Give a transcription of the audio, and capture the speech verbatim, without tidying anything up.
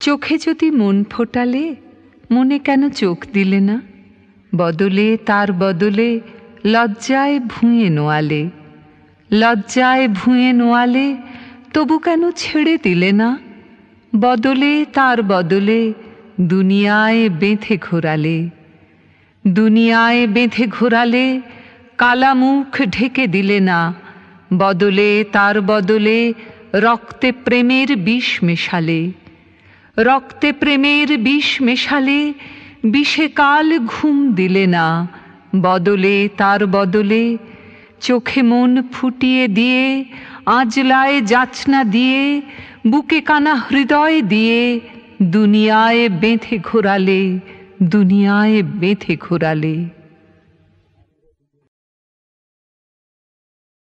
চোখে যদি মন ফোটালে মনে কেন চোখ দিলে না? বদলে তার বদলে লজ্জায় ভুঁয়ে নোয়ালে, লজ্জায় ভুঁয়ে নোয়ালে তবু কেন ছেড়ে দিলে না? বদলে তার বদলে দুনিয়ায় বেঁধে ঘোরালে, দুনিয়ায় বেঁধে ঘোরালে কালা মুখ ঢেকে দিলে না। বদলে তার বদলে রক্তে প্রেমের বিষ মেশালে, রক্তে প্রেমের বিষ মেশালে বিষে কাল ঘুম দিলে না। বদলে তার বদলে চোখে মন ফুটিয়ে দিয়ে, আঁজলায় যাচনা দিয়ে, বুকে কানা হৃদয় দিয়ে দুনিয়ায় বেঁধে ঘোরালে, দুনিয়ায় বেঁধে ঘোরালে।